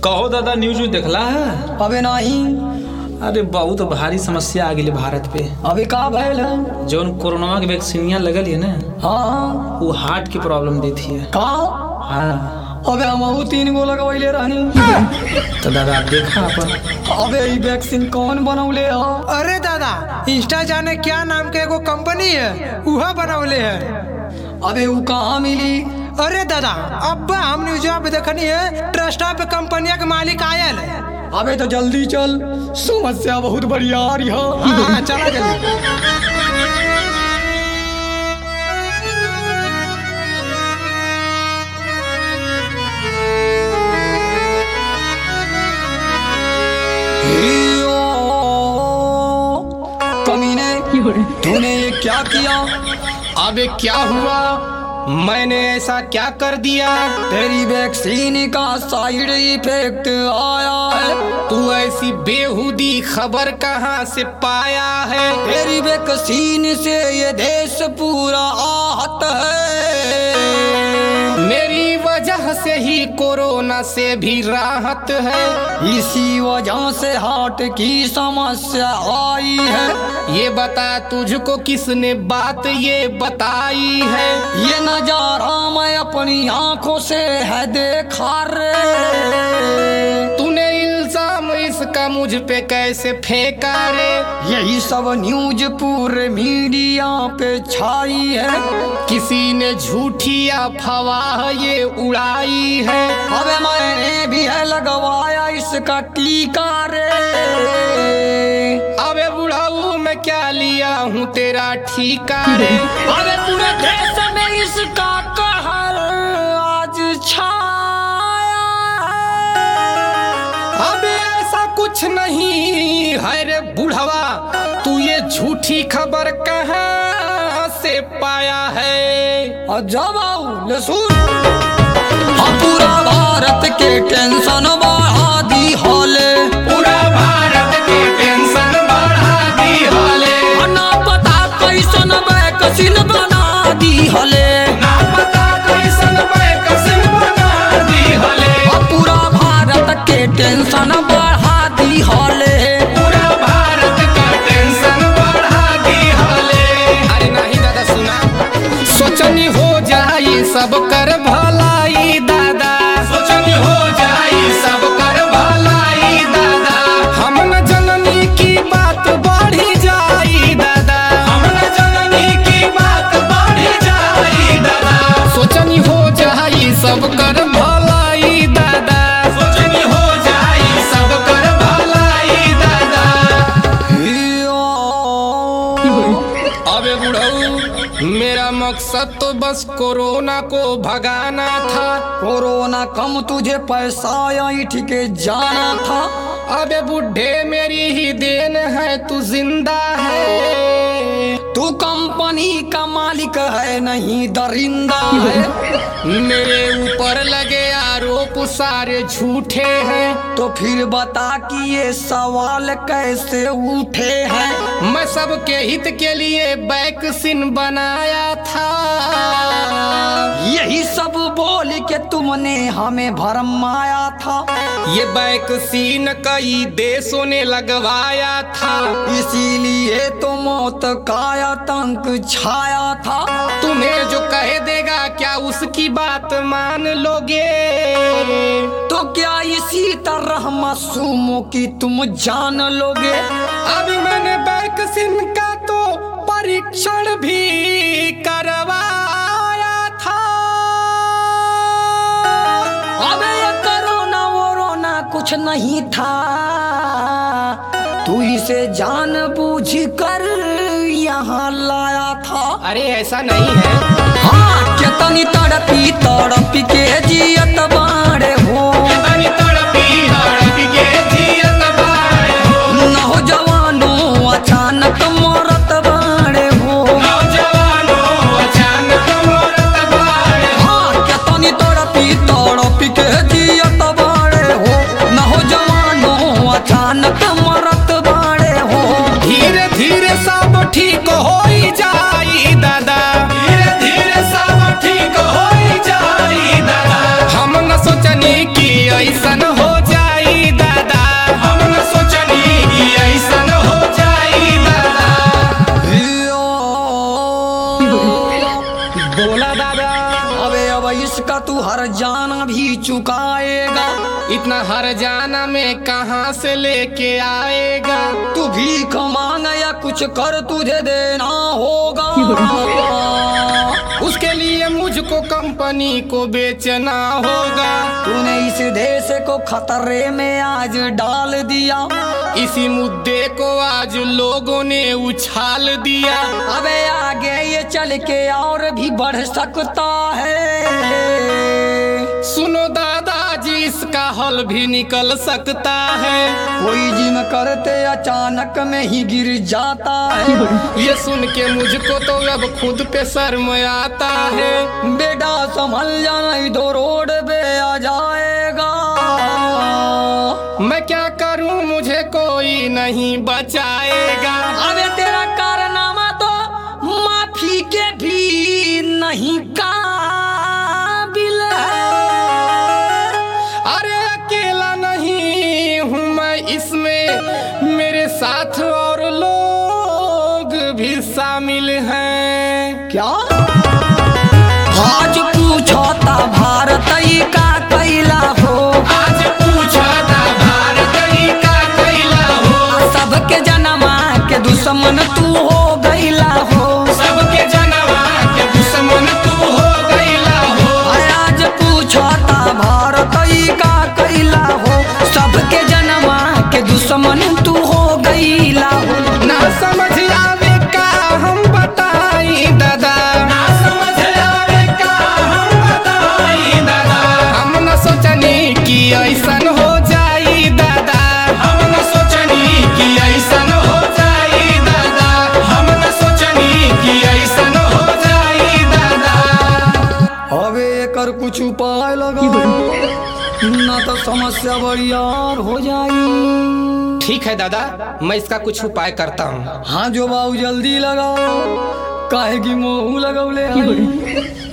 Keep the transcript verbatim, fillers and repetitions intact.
कहो दादा, न्यूज देखला है? अबे नहीं। अरे बहुत भारी समस्या आ गई भारत पे। अबे का भइल है? जौन कोरोना के वैक्सीनिया लगल है ना, हाँ वो हार्ट की प्रॉब्लम देती है। का? हाँ। अबे हम तीन गो लगवैले रहनी। तो दादा देखा अपन। अबे ई वैक्सीन कौन बनौले है? अरे दादा, इंस्टा जाने क्या नाम के एगो कंपनी है, उहा बनौले है। अबे वो कहाँ मिली? अरे दादा, अब्बा हम न्यूज़ पे देखनी है, ट्रस्टा पे कंपनिया के मालिक आयल है। अबे तो जल्दी चल, समस्या बहुत बढ़िया आ रही है। हाँ हाँ चला जल्दी। कमीने, तूने ये क्या किया? अबे क्या हुआ? मैंने ऐसा क्या कर दिया? तेरी वैक्सीन का साइड इफेक्ट आया है। तू ऐसी बेहुदी खबर कहाँ से पाया है? तेरी वैक्सीन से ये देश पूरा आहत है। मेरी वजह से ही कोरोना से भी राहत है। इसी वजह से हार्ट की समस्या आई है। ये बता तुझको किसने बात ये बताई है? ये नजारा मैं अपनी आंखों से है देखा रे। तूने इल्जाम इसका मुझ पे कैसे फेंका रे? यही सब न्यूज पूरे मीडिया पे छाई है। किसी ने झूठी अफवाह ये उड़ाई है। अबे मैंने भी है लगवाया इसका टीका रे। अबे बुढ़ाऊ मैं क्या लिया हूँ तेरा ठीका रे? अबे पूरे देश में इसका कहर आज छाया है। अबे ऐसा कुछ नहीं है रे बुढ़वा, तू ये झूठी खबर कहाँ से पाया है? और जब आओ ले सुन, हम पूरा भारत के टेंशन बढ़ा दी हाले। पूरा भारत के टेंशन बढ़ा दी हाले। ना पता कैसन वैक्सीन बना दी हले। ना पता कैसन वैक्सीन बना दी हले। पूरा भारत के टेंशन बढ़ा दी हले। पूरा भारत का टेंशन बढ़ा दी हले। अरे नहीं दादा सुना, सोचनी हो जाई सब कर भलाई दादा। सोचनी हो जाई सब कर भलाई दादा। हम न जननी की बात बढ़ी जाई दादा। हम न जननी की बात बढ़ी जाई दादा। सोचनी हो जाई सब कर भलाई दादा। सोचनी हो जाई सब कर भलाई दादा। अबे बुढ़ऊ, मेरा मकसद तो बस कोरोना को भगाना था। कोरोना कम तुझे पैसा ऐठ के जाना था। अबे बुढ़े मेरी ही देन है, तू जिंदा है। तू कंपनी का मालिक है नहीं दरिंदा है। मेरे ऊपर लगे आरोप सारे झूठे हैं। तो फिर बता कि ये सवाल कैसे उठे हैं? मैं सबके हित के लिए वैक्सीन बनाया था। यही सब बोल के तुमने हमें भरमाया था। ये वैक्सीन कई देशों ने लगवाया था। इसीलिए तो मौत का आतंक छाया था। तुम्हें जो कह देगा क्या उसकी बात मान लोगे? तो क्या इसी तरह मासूमों की तुम जान लोगे? अब मैंने वैक्सीन का तो परीक्षण भी करवाया था। अबे ये कोरोना वोरोना कुछ नहीं था। तू इसे जान बूझ कर यहाँ लाया था। अरे ऐसा नहीं है। हाँ, कितनी तड़पी तड़पी के जियत बाड़े हो। कितनी तड़पी तड़पी के जियत बाड़े हो। नौजवानों अचानक मरत बाड़े हो। नौजवानों अचानक मरत बाड़े हो। हाँ, कितनी तड़पी तड़पी के जियत बाड़े हो। नौजवानों अचानक मरत बाड़े हो। धीरे धीरे सब ठीक हो जाई दादा। धीरे धीरे सब ठीक हो जाई दादा। हम न सोचनी कि जाएगा। इतना हर जाना में कहाँ से लेके आएगा। तू भीख मांग या कुछ कर तुझे देना होगा। उसके लिए मुझको कंपनी को बेचना होगा। तूने इस देश को खतरे में आज डाल दिया। इसी मुद्दे को आज लोगों ने उछाल दिया। अबे आगे ये चल के और भी बढ़ सकता है। सुनो दादाजी इसका हल भी निकल सकता है। कोई जिम करते अचानक में ही गिर जाता है। ये सुन के मुझको तो अब खुद पे शर्म आता है। बेटा संभल जाना, इधर रोड पे आ जाएगा। मैं क्या करूं मुझे कोई नहीं बचाएगा। अबे तेरा कारनामा तो माफी के भी नहीं काबिल है। अरे अकेला नहीं हूँ मैं इसमें, मेरे साथ और लोग भी शामिल हैं। क्या आज पूछो ता भारत का कैला हो। आज पूछा था भारत का कैला हो। सबके जनमा के दुश्मन तू हो गईला हो। सबके जनवा के दुश्मन तू हो गईला हो। आज पूछो ता भारत का कैला हो। सबके जनमा के दुश्मन तू हो गईला हो। ना समझ आवे का हम बताई दादा। ना समझ आवे का हम बताई दादा। हम न सोचनी कि ऐसन हो जाई दादा। हम न सोचनी कि ऐसन हो जाई दादा। हम न सोचनी कि ऐसन हो जाई दादा। अबे कर कुछ उपाय लगाओ, ना तो समस्या बड़ी और हो जाई। ठीक है दादा, मैं इसका कुछ उपाय करता हूँ। हाँ जो बाबू जल्दी लगाओ, काहे की मोह लगौले आई।